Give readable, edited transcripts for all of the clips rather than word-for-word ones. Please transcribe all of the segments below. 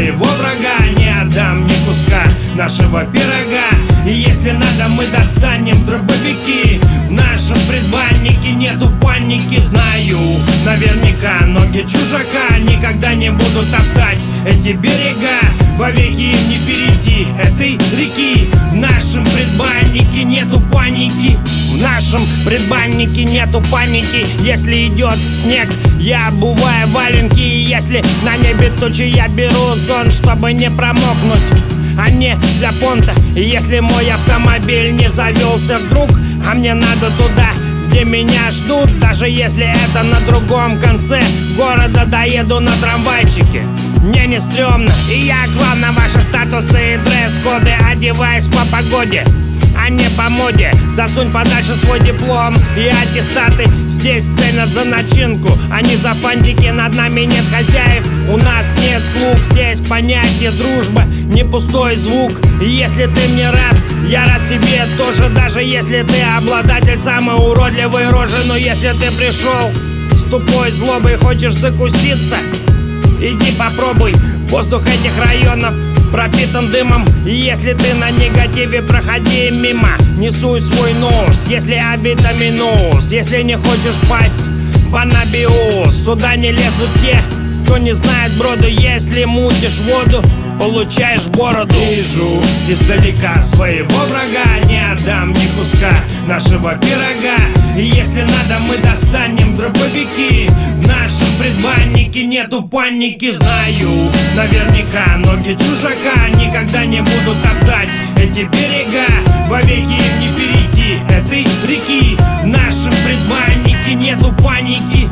своего врага, не отдам ни куска нашего пирога. И если надо, мы достанем дробовики. В нашем предбаннике нету паники. Знаю наверняка, ноги чужака никогда не будут топтать эти берега. Вовеки им не перейти этой реки. В нашем предбаннике нету паники. В нашем предбаннике нету паники. Если идет снег, я обуваю валенки. И если на небе тучи, я беру зонт, чтобы не промокнуть, а не для понта. И если мой автомобиль не завелся вдруг, а мне надо туда, где меня ждут, даже если это на другом конце города, доеду на трамвайчике. Мне не стрёмно, и я главное ваши статусы и дресс-коды. Одеваюсь по погоде, а не по моде. Засунь подальше свой диплом и аттестаты. Здесь ценят за начинку, а не за фантики. Над нами нет хозяев, у нас нет слуг. Здесь понятие дружба, не пустой звук. И если ты мне рад, я рад тебе тоже. Даже если ты обладатель самой уродливой рожи. Но если ты пришел с тупой злобой, хочешь закуситься, иди попробуй. Воздух этих районов пропитан дымом. И если ты на негативе, проходи мимо. Не суй свой нос, если обида минус. Если не хочешь пасть в анабиоз, сюда не лезут те, кто не знает броду. Если мутишь воду, получаешь бороду. Вижу издалека своего врага, не отдам ни куска нашего пирога. И если надо, мы достанем дробовики. В нашем предбаннике нету паники. Знаю наверняка, ноги чужака никогда не будут топтать эти берега. Вовеки им не перейти этой реки. В нашем предбаннике нету паники.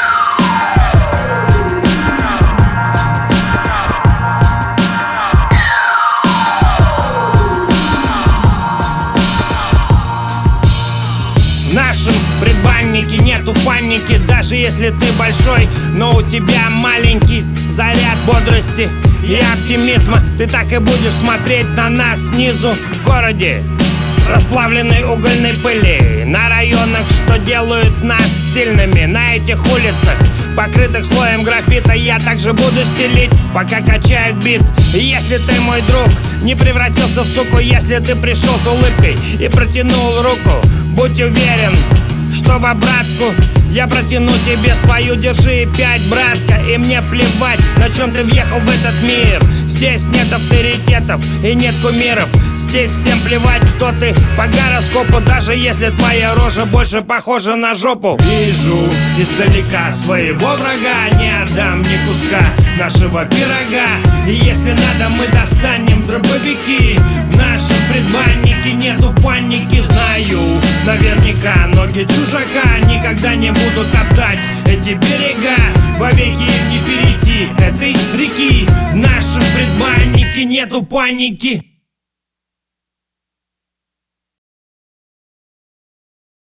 В нашем предбаннике нету паники. Даже если ты большой, но у тебя маленький заряд бодрости и оптимизма, ты так и будешь смотреть на нас снизу. В городе расплавленной угольной пыли, на районах, что делают нас сильными. На этих улицах, покрытых слоем графита, я также буду стелить, пока качает бит. И если ты, мой друг, не превратился в суку, если ты пришел с улыбкой и протянул руку, будь уверен, что в обратку я протяну тебе свою. Держи 5, братка, и мне плевать, на чем ты въехал в этот мир. Здесь нет авторитетов и нет кумиров. Здесь всем плевать, кто ты по гороскопу, даже если твоя рожа больше похожа на жопу. Вижу издалека своего врага, не отдам ни куска нашего пирога. И если надо, мы достанем дробовики. В нашем предбаннике нету паники. Знаю наверняка, ноги чужака никогда не будут топтать эти берега. Вовеки им не перейти этой реки. В нашем предбаннике нету паники.